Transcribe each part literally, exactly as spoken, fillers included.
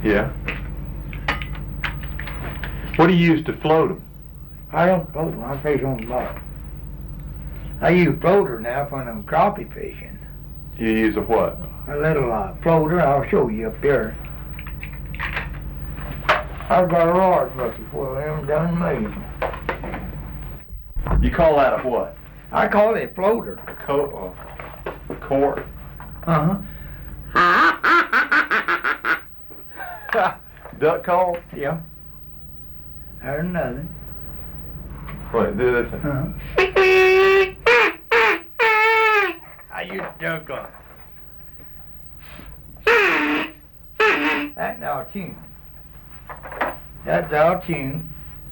Yeah. What do you use to float them? I don't float them, I fish on the bottom. I use floater now for them crappie fishing. You use a what? A little uh, floater, I'll show you up there. I've got a rod bucket full of them done made. You call that a what? I call it a floater. A coat? A court? Uh-huh. Duck call? Yeah. There's another. Wait, do this. Uh-huh. I use duck call. That's our tune. That's our tune.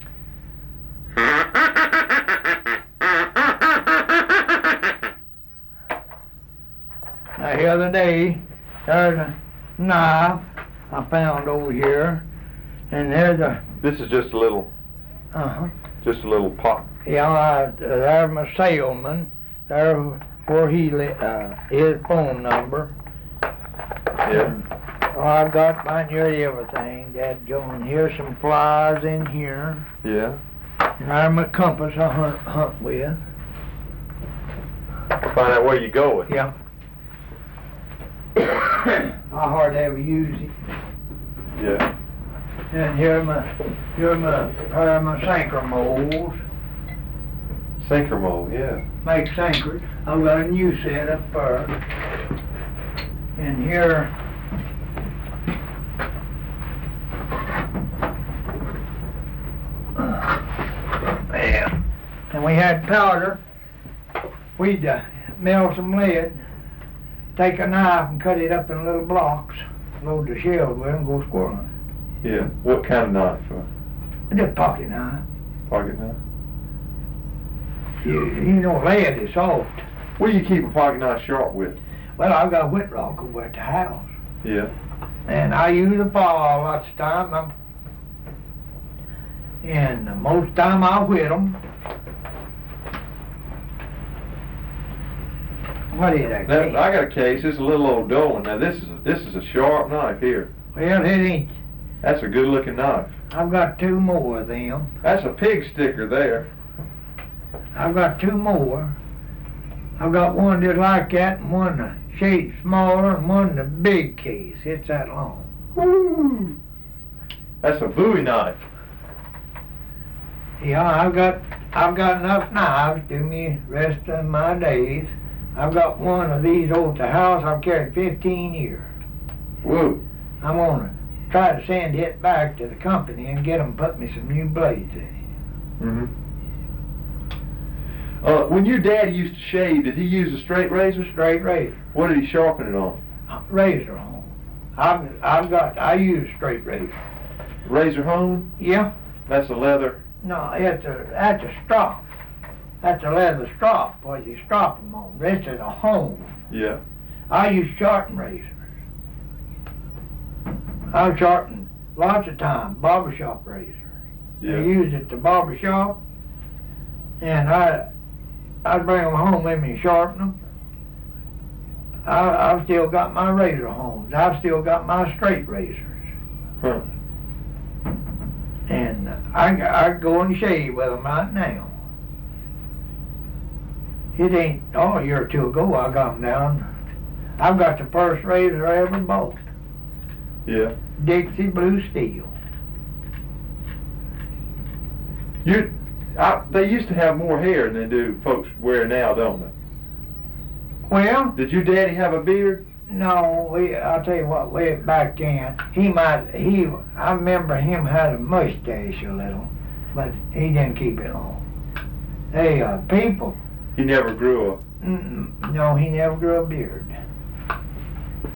Now, the other day, there's a knife I found over here, and there's a... This is just a little, Uh-huh. just a little pot. Yeah, I, there's my salesman. There where he, li- uh, his phone number. Yeah. Oh, I've got my nearly everything. Dad going. Here's some flies in here. Yeah. And there's my compass I hunt, hunt with. Find out where you going. Yeah. I hardly ever use it. Yeah. And here my, here my, here my sinker molds. Sinker mold, yeah. Make sinkers. I've got a new set up there. And here, yeah. And we had powder. We'd uh, melt some lead, take a knife and cut it up in little blocks, load the shells with them, go squirreling. Yeah. What kind of knife? Uh, Just a pocket knife. pocket knife? You, you know, lead is soft. What do you keep a pocket knife sharp with? Well, I've got a whet rock over at the house. Yeah. And I use a paw lots of time. I'm, and uh, most time I whit them. What is that? Now, case? I got a case. It's a little old dull one. Now this is a, this is a sharp knife here. Well, it ain't. That's a good looking knife. I've got two more of them. That's a pig sticker there. I've got two more. I've got one just like that and one a shade smaller and one in the big case. It's that long. Woo! That's a Bowie knife. Yeah, I've got I've got enough knives to me rest of my days. I've got one of these over at the house I've carried fifteen years. Woo! I'm gonna try to send it back to the company and get them to put me some new blades in it. Mm-hmm. Uh, when your daddy used to shave, did he use a straight razor? Straight razor. What did he sharpen it on? Razor home. I've I've got I use straight razor. Razor hone? Yeah. That's a leather. No, it's a that's a strop. That's a leather strop. What you strop them on. This is a home. Yeah. I use sharpen razors. I've sharpened lots of time barbershop razors. Yeah. I use it at the barbershop, and I I bring them home with me and sharpen them. I, I've still got my razor homes. I've still got my straight razors. Huh. And I, I go and shave with them right now. It ain't, oh, a year or two ago I got them down. I've got the first razor I ever bought. Yeah. Dixie Blue Steel. You, I, they used to have more hair than they do folks wear now, don't they? Well, Did your daddy have a beard? no, we, I'll tell you what, way back then, he might, he, I remember him had a mustache a little, but he didn't keep it long. Hey, uh, people, He never grew a. mm, no, he never grew a beard.